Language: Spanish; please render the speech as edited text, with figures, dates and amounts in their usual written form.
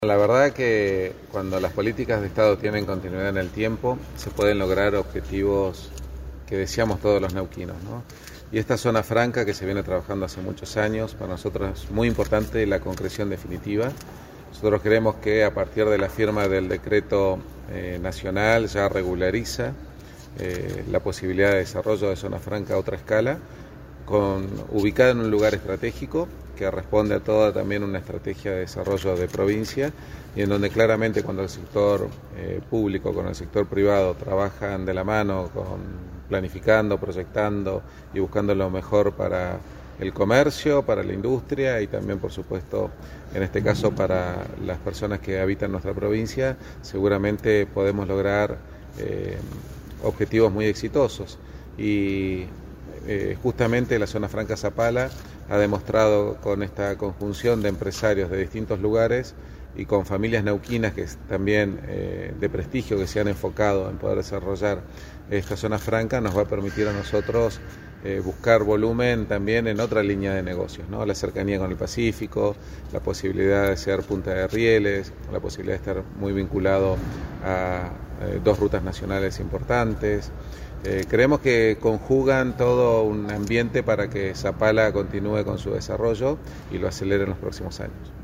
La verdad que cuando las políticas de Estado tienen continuidad en el tiempo, se pueden lograr objetivos que deseamos todos los neuquinos, ¿no? Y esta zona franca que se viene trabajando hace muchos años, para nosotros es muy importante la concreción definitiva. Nosotros creemos que a partir de la firma del decreto nacional ya regulariza la posibilidad de desarrollo de zona franca a otra escala, ubicada en un lugar estratégico que responde a toda también una estrategia de desarrollo de provincia y en donde claramente cuando el sector público con el sector privado trabajan de la mano, planificando, proyectando y buscando lo mejor para el comercio, para la industria y también por supuesto en este caso para las personas que habitan nuestra provincia, seguramente podemos lograr objetivos muy exitosos y justamente la zona franca Zapala ha demostrado con esta conjunción de empresarios de distintos lugares y con familias neuquinas que también de prestigio que se han enfocado en poder desarrollar esta zona franca, nos va a permitir a nosotros buscar volumen también en otra línea de negocios, ¿no? La cercanía con el Pacífico, la posibilidad de ser punta de rieles, la posibilidad de estar muy vinculado a dos rutas nacionales importantes. Creemos que conjugan todo un ambiente para que Zapala continúe con su desarrollo y lo acelere en los próximos años.